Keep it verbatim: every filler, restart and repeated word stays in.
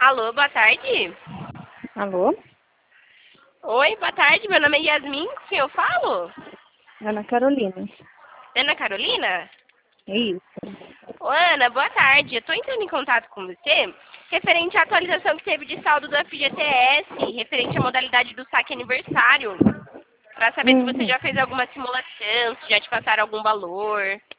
Alô, boa tarde. Alô? Oi, boa tarde. Meu nome é Yasmin. Com quem eu falo? Ana Carolina. Ana Carolina? É isso. Ô, Ana, boa tarde. Eu tô entrando em contato com você referente à atualização que teve de saldo do F G T S, referente à modalidade do saque aniversário. Pra saber se você Uhum. já fez alguma simulação, se já te passaram algum valor.